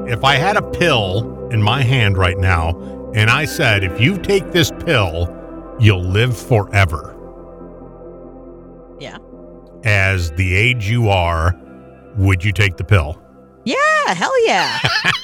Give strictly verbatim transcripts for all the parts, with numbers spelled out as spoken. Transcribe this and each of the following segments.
if I had a pill in my hand right now, and I said, if you take this pill, you'll live forever. Yeah. As the age you are, would you take the pill? Yeah, hell yeah.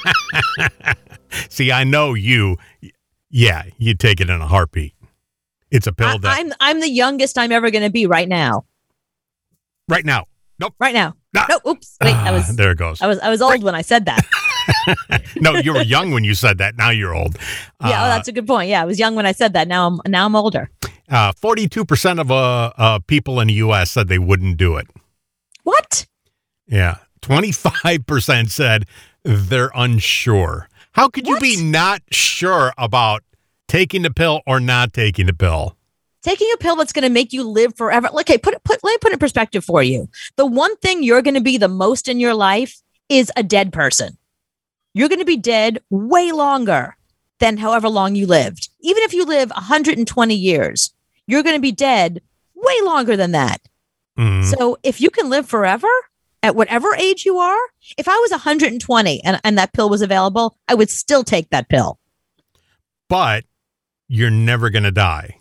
See, I know you. Yeah, you'd take it in a heartbeat. It's a pill I, that... I'm I'm the youngest I'm ever going to be right now. Right now. Nope. Right now. Ah. No, oops. Wait, I was... There it goes. I was I was old right. when I said that. No, you were young when you said that. Now you're old. Yeah, uh, oh, that's a good point. Yeah, I was young when I said that. Now I'm now I'm older. Uh, forty-two percent of uh, uh, people in the U S said they wouldn't do it. What? Yeah. twenty-five percent said they're unsure. How could you what? be not sure about taking the pill or not taking the pill? Taking a pill that's going to make you live forever. Okay, put it, put, let me put it in perspective for you. The one thing you're going to be the most in your life is a dead person. You're going to be dead way longer than however long you lived. Even if you live one hundred twenty years, you're going to be dead way longer than that. Mm. So if you can live forever at whatever age you are, if I was one hundred twenty and, and that pill was available, I would still take that pill. But you're never going to die.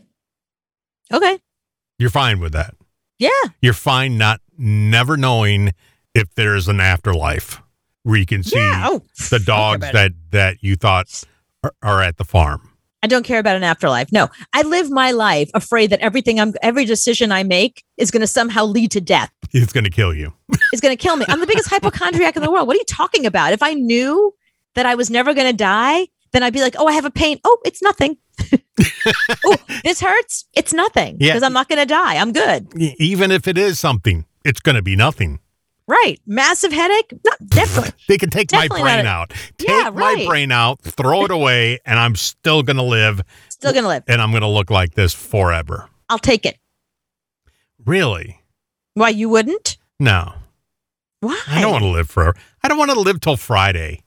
Okay. You're fine with that. Yeah. You're fine not never knowing if there's an afterlife where you can see yeah. oh, the dogs that, that you thought are, are at the farm. I don't care about an afterlife. No, I live my life afraid that everything I'm, every decision I make is going to somehow lead to death. It's going to kill you. It's going to kill me. I'm the biggest hypochondriac in the world. What are you talking about? If I knew that I was never going to die, then I'd be like, oh, I have a pain. Oh, it's nothing. Oh, this hurts. It's nothing because yeah. I'm not going to die. I'm good. Even if it is something, it's going to be nothing. Right. Massive headache? Not definitely. They can take definitely my brain a, out. Take yeah, right. my brain out, throw it away, and I'm still going to live. Still going to live. And I'm going to look like this forever. I'll take it. Really? Why, you wouldn't? No. Why? I don't want to live forever. I don't want to live till Friday.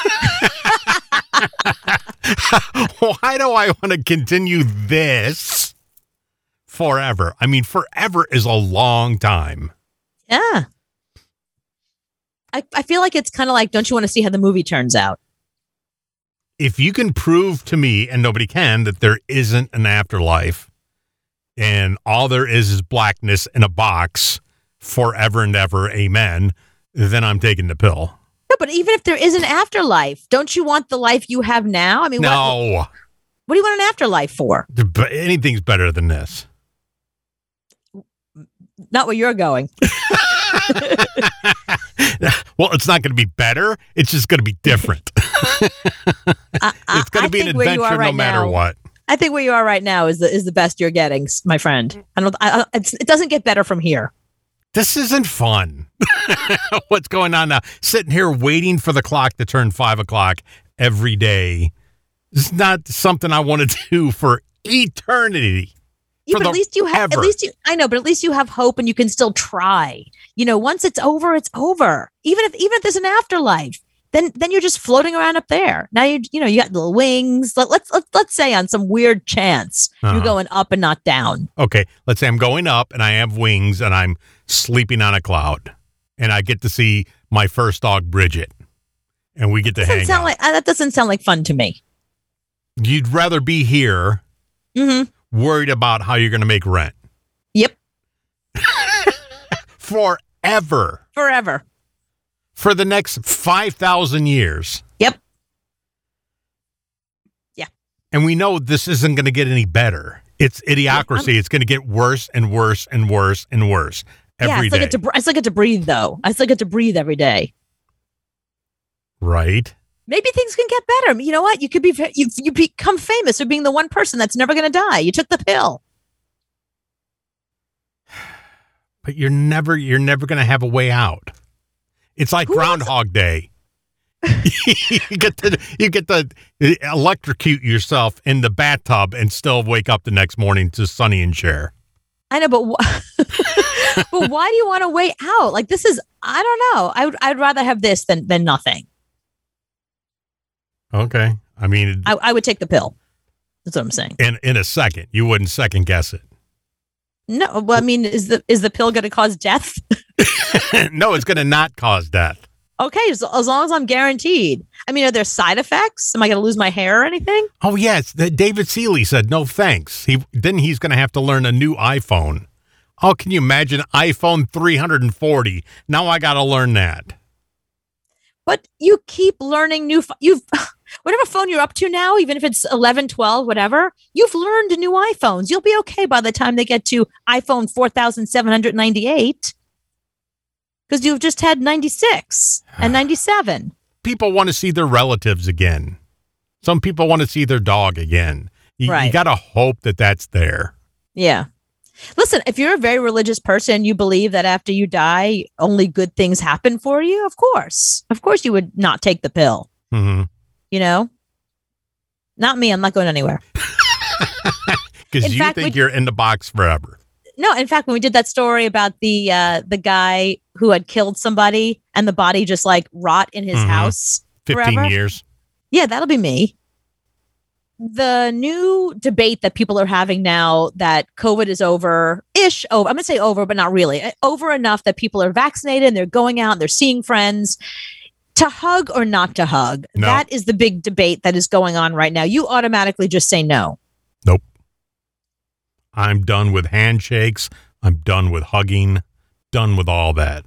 Why do I want to continue this forever? I mean, forever is a long time. Yeah. I, I feel like it's kind of like, don't you want to see how the movie turns out? If you can prove to me, and nobody can, that there isn't an afterlife and all there is is blackness in a box forever and ever, amen, then I'm taking the pill. No, but even if there is an afterlife, don't you want the life you have now? I mean, no. What, what do you want an afterlife for? Anything's better than this. Not where you're going. Well, it's not going to be better. It's just going to be different. I, I, it's going to be an adventure right no matter now, what. I think where you are right now is the is the best you're getting, my friend. I don't. I, it's, it doesn't get better from here. This isn't fun. What's going on now? Sitting here waiting for the clock to turn five o'clock every day. It's not something I want to do for eternity. Yeah, but at least you have, ever. at least you, I know, but at least you have hope and you can still try. You know, once it's over, it's over. Even if, even if there's an afterlife, then, then you're just floating around up there. Now you, you know, you got little wings. Let, let's, let's, let's say on some weird chance, uh-huh. you're going up and not down. Okay. Let's say I'm going up and I have wings and I'm sleeping on a cloud and I get to see my first dog, Bridget, and we get to hang sound out. Like, uh, that doesn't sound like fun to me. You'd rather be here. Mm-hmm. Worried about how you're going to make rent. Yep. Forever. Forever. For the next five thousand years. Yep. Yeah. And we know this isn't going to get any better. It's idiocracy. Yeah, it's going to get worse and worse and worse and worse every yeah, I still day. Get to, I still get to breathe, though. I still get to breathe every day. Right. Maybe things can get better. You know what? You could be you you become famous for being the one person that's never going to die. You took the pill. But you're never you're never going to have a way out. It's like Who Groundhog Day. you get to you get to electrocute yourself in the bathtub and still wake up the next morning to Sonny and Cher. I know, but wh- but why do you want to wait out? Like this is I don't know. I would I'd rather have this than than nothing. Okay. I mean, I, I would take the pill. That's what I'm saying. In in a second, you wouldn't second guess it. No, well, I mean, is the is the pill going to cause death? No, it's going to not cause death. Okay, as, as long as I'm guaranteed. I mean, are there side effects? Am I going to lose my hair or anything? Oh, yes. The, David Seeley said, no, thanks. He Then he's going to have to learn a new iPhone. Oh, can you imagine iPhone three forty? Now I got to learn that. But you keep learning new, fo- you've, whatever phone you're up to now, even if it's eleven, twelve, whatever, you've learned new iPhones. You'll be okay by the time they get to iPhone four thousand seven hundred ninety-eight. Because you've just had ninety-six and ninety-seven. People want to see their relatives again. Some people want to see their dog again. You, Right. you got to hope that that's there. Yeah. Listen, if you're a very religious person, you believe that after you die, only good things happen for you. Of course. Of course you would not take the pill. Mm-hmm. You know? Not me. I'm not going anywhere. Because In you fact, think we- you're in the box forever. No, in fact, when we did that story about the uh, the guy who had killed somebody and the body just like rot in his Mhm. house fifteen forever. years. Yeah, that'll be me. The new debate that people are having now that COVID is over ish, over, I'm going to say over, but not really, over enough that people are vaccinated and they're going out and they're seeing friends. To hug or not to hug, No. that is the big debate that is going on right now. You automatically just say no. Nope. I'm done with handshakes. I'm done with hugging. Done with all that.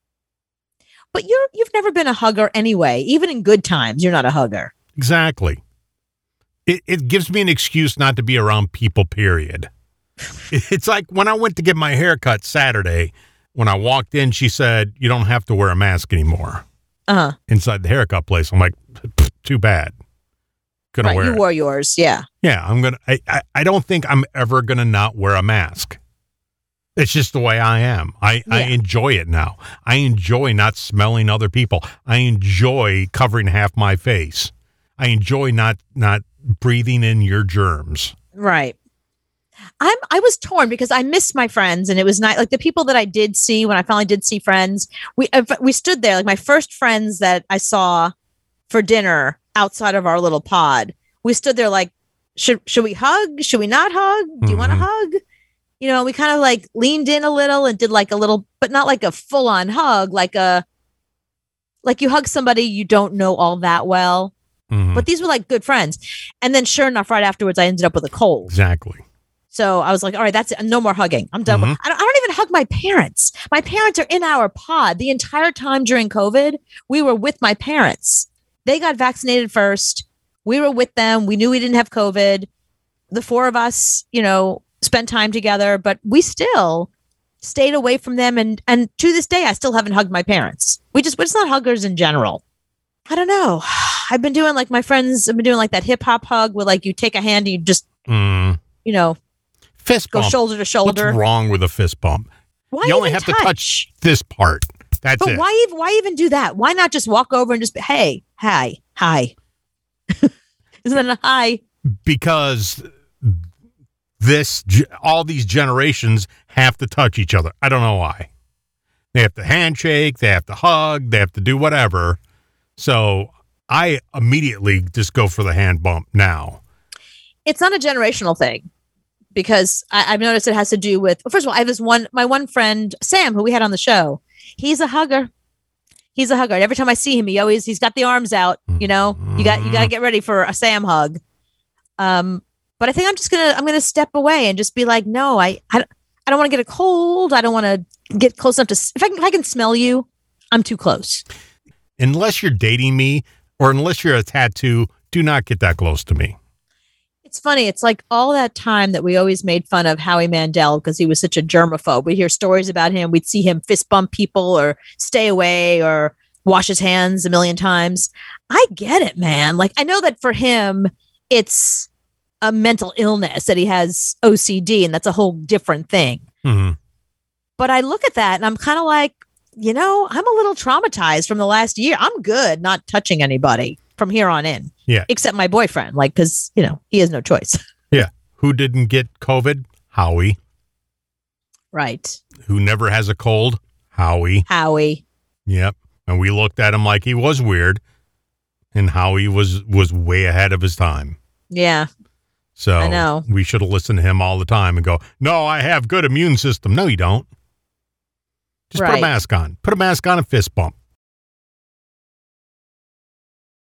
But you're you've never been a hugger anyway. Even in good times, you're not a hugger. Exactly. It, it gives me an excuse not to be around people, period. It's like when I went to get my hair cut Saturday, when I walked in, she said, you don't have to wear a mask anymore Uh-huh. inside the haircut place. I'm like, too bad. Gonna Right, wear you it. wore yours, yeah. Yeah, I'm gonna. I, I, I don't think I'm ever gonna not wear a mask. It's just the way I am. I, I Yeah. enjoy it now. I enjoy not smelling other people. I enjoy covering half my face. I enjoy not not breathing in your germs. Right. I'm I was torn because I missed my friends and it was not like the people that I did see when I finally did see friends. We uh, we stood there like my first friends that I saw for dinner outside of our little pod. We stood there like should should we hug? Should we not hug? Do you want to Mhm. hug? You know, we kind of like leaned in a little and did like a little, but not like a full on hug, like a like you hug somebody you don't know all that well. Mhm. But these were like good friends. And then sure enough, right afterwards, I ended up with a cold. Exactly. So I was like, all right, that's it. No more hugging. I'm done. Mhm. With, I, don't, I don't even hug my parents. My parents are in our pod. The entire time during COVID, we were with my parents. They got vaccinated first. We were with them. We knew we didn't have COVID. The four of us, you know, spent time together, but we still stayed away from them. And and to this day, I still haven't hugged my parents. We just, we're just not huggers in general. I don't know. I've been doing like my friends, I've been doing like that hip hop hug where like you take a hand and you just, Mm. you know, Fist go bump. shoulder to shoulder. What's wrong with a fist bump? Why you only even have to touch this part. That's But it. why even why even do that? Why not just walk over and just be, hey, hi, hi? Isn't that a hi? Because this ge- all these generations have to touch each other. I don't know why. They have to handshake, they have to hug, they have to do whatever. So I immediately just go for the hand bump now. It's not a generational thing because I, I've noticed it has to do with. Well, first of all, I have this one, my one friend Sam, who we had on the show. He's a hugger. He's a hugger. Every time I see him, he always he's got the arms out. You know, you got you got to get ready for a Sam hug. Um, but I think I'm just gonna I'm gonna step away and just be like, no, I I, I don't want to get a cold. I don't want to get close enough to. s- If I can, if I can smell you, I'm too close. Unless you're dating me or unless you're a tattoo, do not get that close to me. It's funny. It's like all that time that we always made fun of Howie Mandel because he was such a germaphobe. We'd hear stories about him. We'd see him fist bump people or stay away or wash his hands a million times. I get it, man. Like, I know that for him, it's a mental illness that he has O C D, and that's a whole different thing. hmm But I look at that and I'm kind of like, you know, I'm a little traumatized from the last year. I'm good not touching anybody from here on in. Yeah. Except my boyfriend, like, because, you know, he has no choice. Yeah. Who didn't get COVID? Howie. Right. Who never has a cold? Howie. Howie. Yep. And we looked at him like he was weird. And Howie was was way ahead of his time. Yeah. So I know. we should have listened to him all the time and go, no, I have good immune system. No, you don't. Just put Right. a mask on. Put a mask on and fist bump.